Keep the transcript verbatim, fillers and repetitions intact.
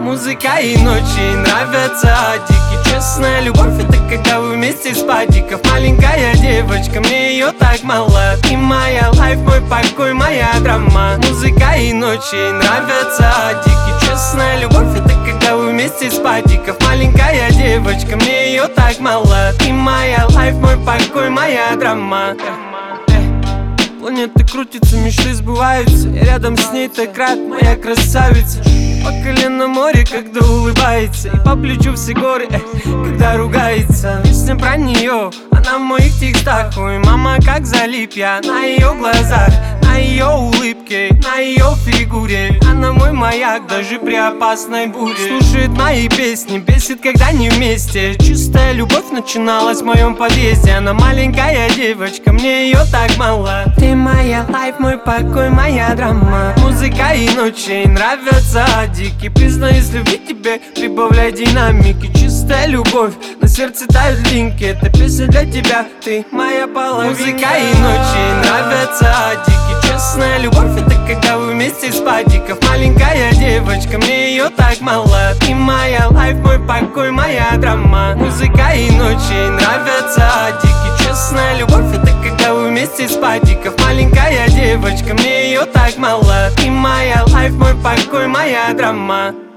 Музыка и ночи ей нравятся дикие. Честная любовь — это когда вы вместе с падиков. Маленькая девочка, мне ее так мало. Ты моя лайф, мой покой, моя драма. Музыка и ночи ей нравятся дикие. Честная любовь — это когда вы вместе с падиков. Маленькая девочка, мне ее так мало. Ты моя лайф, мой покой, моя драма. Планеты крутятся, мечты сбываются. Я рядом с ней так рад, моя красавица. По колено море, когда улыбается, и по плечу все горы, э, когда ругается. Песня про нее, она в моих текстах. Ой, мама, как залип я на ее глазах, на ее улыбке, на ее фигуре. Она мой маяк, даже при опасной буре. Слушает мои песни, бесит, когда не вместе. Чистая любовь начиналась в моем подъезде. Она маленькая девочка, мне ее так мало. Ты моя лайф, мой покой, моя драма. Музыка и ночи ей нравятся дикий. Признаюсь, любить тебе, прибавляй динамики. Чистая любовь, на сердце тают линки. Это песня для тебя, ты моя половинка. Музыка и ночи ей нравятся дикие. Честная любовь — это когда вы вместе с падиков. Маленькая девочка, мне ее так мало. Ты моя лайф, мой покой, моя драма. Музыка и ночи ей нравятся дикие. Честная любовь — это когда вы вместе с падиков. Маленькая девочка, мне ее так мало. Ты моя лайф, мой покой, моя драма.